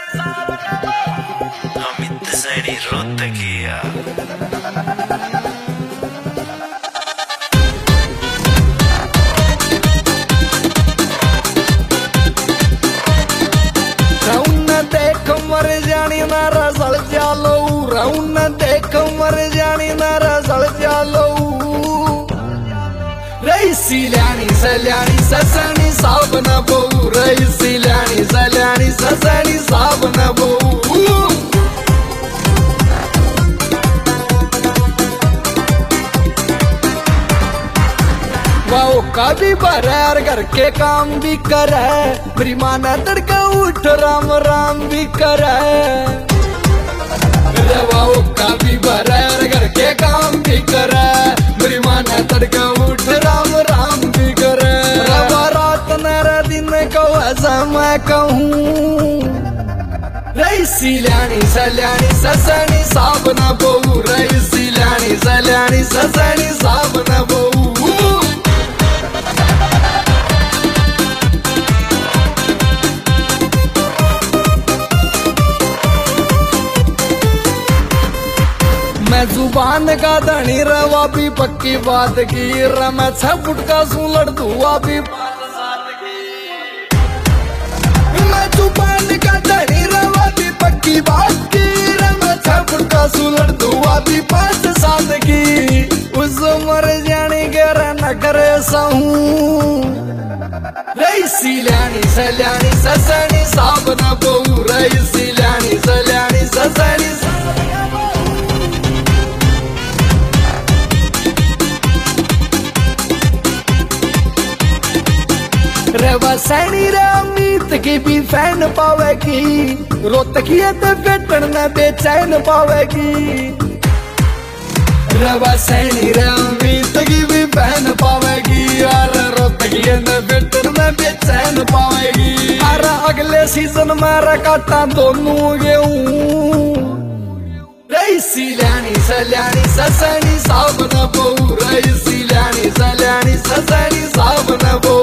अमित सैनी रोहतकिया देख मर जानी ना रसल चालो रउन देख मर जानी ना रसल चालो रईसी ल्याणी सल्याणी ससनी साब न बहु रईसी ल्याणी सल्याणी ससनी साब न बहु वो कभी बरैर घर के काम भी करे मेरी माना तड़का उठ राम राम भी करे वो कभी बरैर घर के काम भी करे मेरी माना तड़का उठ राम राम भी करे रात नरा दिन को ऐसा मैं कहूँ रईसी ल्याणी सल्याणी ससनी साब न बहु रईसी ल्याणी सल्याणी ससनी साब न बहु मैं जुबान का धनी रवा भी पक्की बात की मैं 6 फुट का सुलड़ धुआ भी मैं जुबान का धनी रवा भी पक्की बात की मैं 6 फुट का सुलड़ धुआ भी 5 साल की उस उम्र जाने कर न करे सहूं रईसी ल्याणी सल्याणी ससनी साब न बहु रईसी ल्याणी सल्याणी ससनी रवा सैनी अमित की भी फैन पावेगी रोहतकिया ते बेटन न बेचैन पावेगी रवा सैनी अमित की भी फैन पावेगी और रोहतकिया ते बेटन न बेचैन पावेगी और अगले सीजन में काटा दोनों गेहूं रईसी ल्याणी सल्याणी ससनी साब न बहु रईसी ल्याणी सल्याणी ससनी साब न बहु